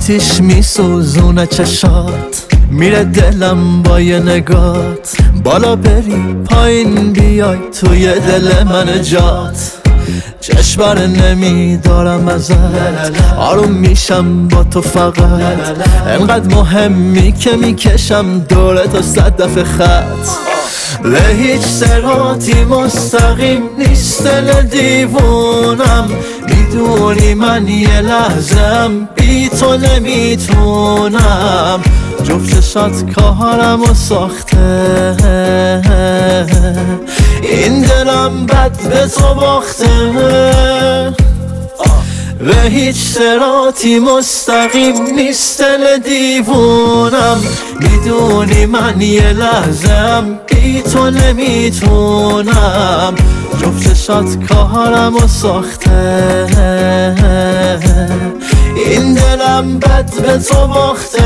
آتیش میسوزونه چشات، میره دلم با یه نگات. بالا بری پایین بیای توی دل من جات. چشماره نمیدارم ازت، آروم میشم با تو فقط. انقدر مهمی که میکشم دوره تا 100 دفعه خط. به هیچ صراطی مستقیم نیست دل دیوونم. میدونی من یه لحظم بی تو نمیتونم. جفت چشات کارمو ساخته، این دلم بد به تو باخته. به هیچ صراطی مستقیم نیست دل دیوونم. میدونی من یه لحظم بی تو نمیتونم. جفت چشات کارمو ساخته، این دلم بد به تو باخته.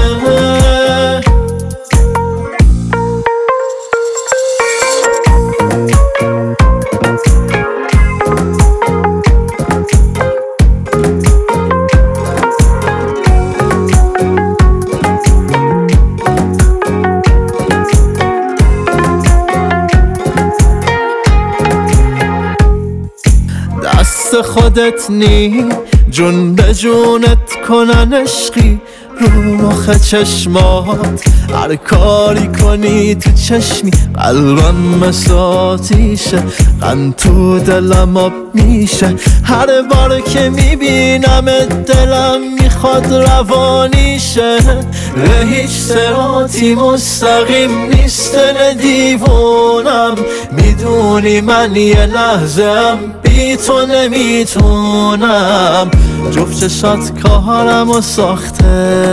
دست خودت نی جون به جونت کنن عشقی رو مخ چشمات. هر کاری کنی تو چشمی قلبم مثل آتیشه، غم تو دلم آب میشه. هر بار که میبینم دلم میخواد روانیشه. به هیچ صراطی مستقیم نیست دل دیوونم. میدونی من یه لحظم بی تو نمیتونم. جفت چشات کارمو ساخته،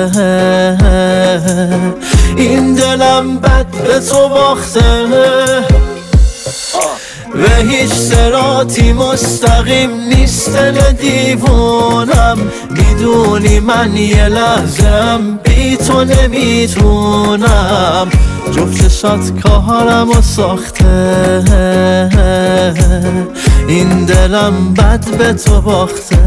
این دلم بد به تو باخته. به هیچ صراطی مستقیم نیست دل دیوونم. میدونی من یه لحظم بی تو نمیتونم. جفت چشات کارمو ساخته، این دلم بد به تو باخته.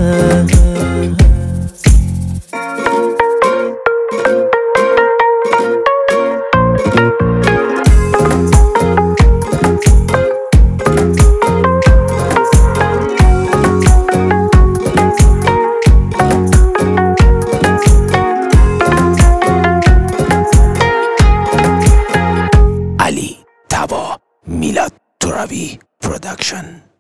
علی طبا میلاد ترابی پروداکشن.